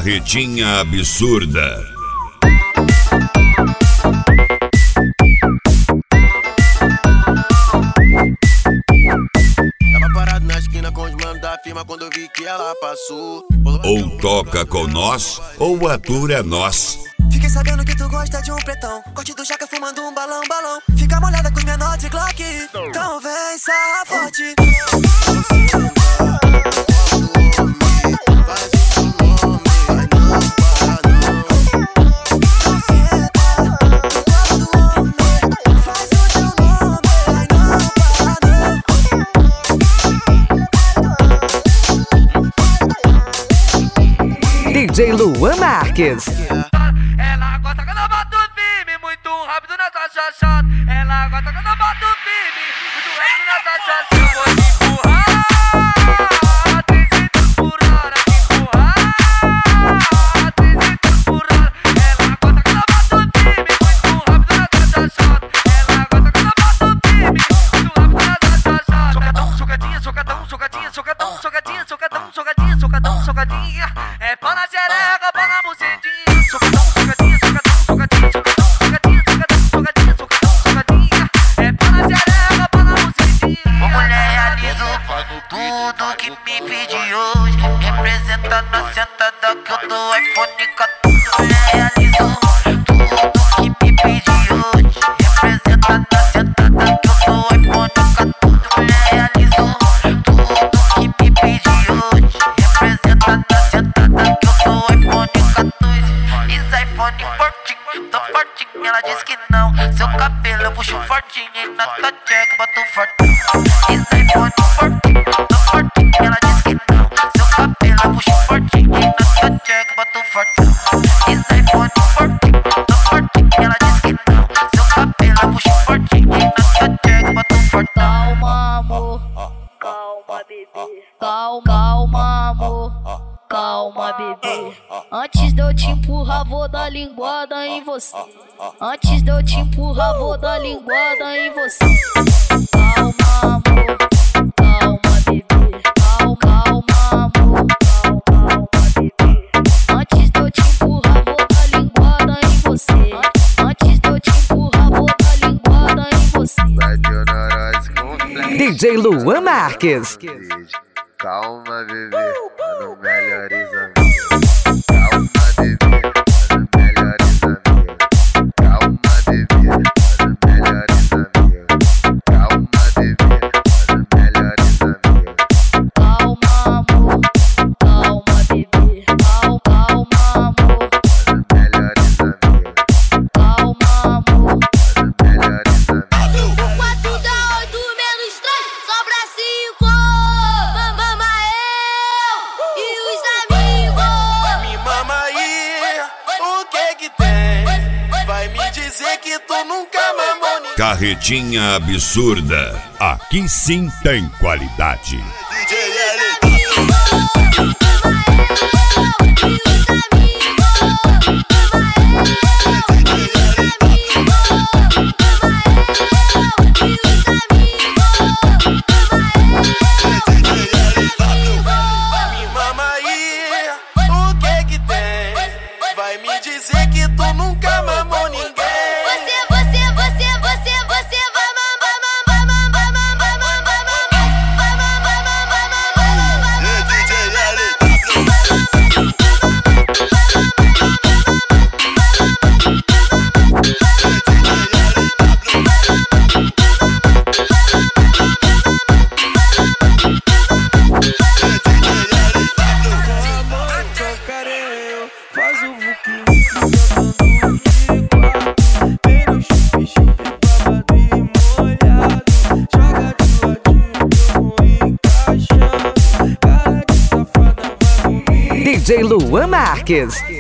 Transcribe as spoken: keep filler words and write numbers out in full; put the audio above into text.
Carretinha absurda. Tava parado na esquina com os manos da firma quando eu vi que ela passou. Ou toca com nós, ou a tour é nós. Fiquei sabendo que tu gosta de um pretão, corte do jaca fumando um balão, balão. Fica molhada com os menores de Glock, então vem sarra forte. D J Luan Marques. Ela gosta quando eu boto firme, muito rápido nessa chachada. Ela gosta quando eu boto firme, muito rápido nessa chachada. Eu vou te empurrar, trezentos por hora, te empurrar, trezentos por hora. Ela gosta quando eu boto firme, muito rápido nessa chachada. Ela gosta quando eu boto firme, muito rápido nessa chachada. Socadão, socadinha, socadão, socadinha, socadão, socadinha, socadão, socadinha, socadão, socadinha. É pau na xereca, pau na bucetinha. Socadão, socadinha, socadão, socadinha, socadão, socadinha, socadão, socadinha, socadão, socadinha. É pau na xereca, pau na bucetinha. Ô mulher, realizo tudo que me pedi hoje. Representando a sentada que eu dou iPhone quatorze. Mulher, realizo tudo que me pedi hoje. Representando a sentada que eu dou iPhone quatorze. Mulher, realizo tudo que me pedi hoje. Representando a sentada que eu dou iPhone quatorze. Isso iPhone fortinho, tô fortinho. Ela diz que não. Seu cabelo eu puxo fortinho. E na tua check boto fortinho. Isso iPhone fortinho, tô fortinho. Ela diz que não. Seu cabelo eu puxo fortinho. E na tua check boto fortinho. Isso iPhone fortinho, tô fortinho. Ela diz que não. Seu cabelo eu puxo fortinho. E na tua check boto fortinho. Calma, amor. Calma, bebê. Calma, calma, amor. Calma, bebê. Antes de eu te empurrar, vou dar linguada em você. Antes de eu te empurrar, vou dar linguada em você. Calma, amor. Calma, bebê. Calma, calma, amor. Calma, bebê. Antes de eu te empurrar, vou dar linguada em você. Antes de eu te empurrar, vou dar linguada em você. D J Luan Marques. Calma, bebê, mano, melhores amigos. Calma, bebê, mano, melhores amigos. Calma, bebê, mano, melhores amigos. Calma, bebê, mano, melhores amigos. Calma, amor. Calma, bebê. Calma, calma, amor. Mano, melhores amigos. Calma, amor. Mano, melhores amigos. quatro dá oito menos três, sobra cinco. Mama eu e os amigos. Me mama aí, o que que tem? Vai me dizer que tu nunca mamou ninguém. Carretinha absurda. Aqui sim tem qualidade. D J L. Me mama aí, o que que tem? Vai me dizer que tu nunca mamou ninguém. Você, você, você, você, você vai mamar, mamar, mamar, mamar, mamar, Faz o vuki, vem no chupi, chupi, babado e molhado. Joga de ladinho, eu vou encaixando. Cara de safada vai dormir. D J Luan Marques.